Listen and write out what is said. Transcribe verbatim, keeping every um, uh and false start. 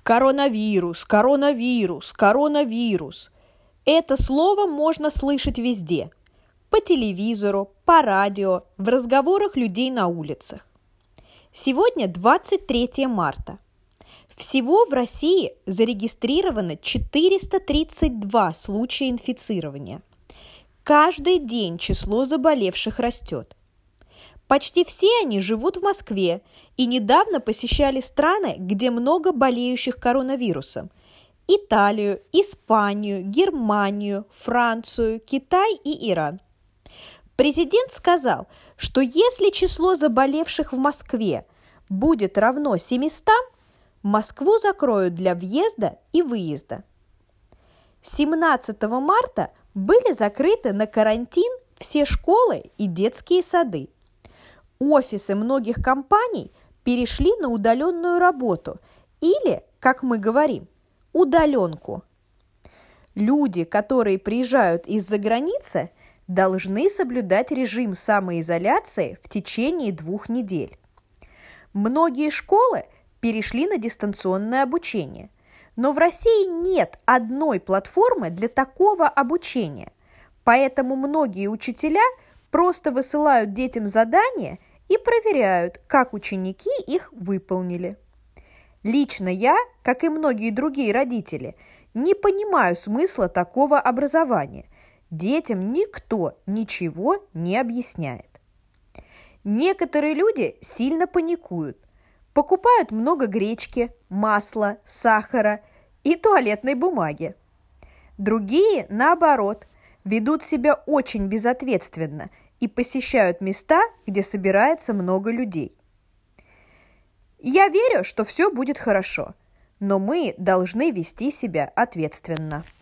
Коронавирус, коронавирус, коронавирус. Это слово можно слышать везде. По телевизору, по радио, в разговорах людей на улицах. Сегодня двадцать третье марта. Всего в России зарегистрировано четыреста тридцать два случая инфицирования. Каждый день число заболевших растет. Почти все они живут в Москве и недавно посещали страны, где много болеющих коронавирусом. Италию, Испанию, Германию, Францию, Китай и Иран. Президент сказал, что если число заболевших в Москве будет равно семистам, Москву закроют для въезда и выезда. семнадцатого марта были закрыты на карантин все школы и детские сады. Офисы многих компаний перешли на удаленную работу или, как мы говорим, удаленку. Люди, которые приезжают из-за границы, должны соблюдать режим самоизоляции в течение двух недель. Многие школы перешли на дистанционное обучение, но в России нет одной платформы для такого обучения, поэтому многие учителя просто высылают детям задания и проверяют, как ученики их выполнили. Лично я, как и многие другие родители, не понимаю смысла такого образования. Детям никто ничего не объясняет. Некоторые люди сильно паникуют, покупают много гречки, масла, сахара и туалетной бумаги. Другие, наоборот, ведут себя очень безответственно и посещают места, где собирается много людей. Я верю, что все будет хорошо, но мы должны вести себя ответственно.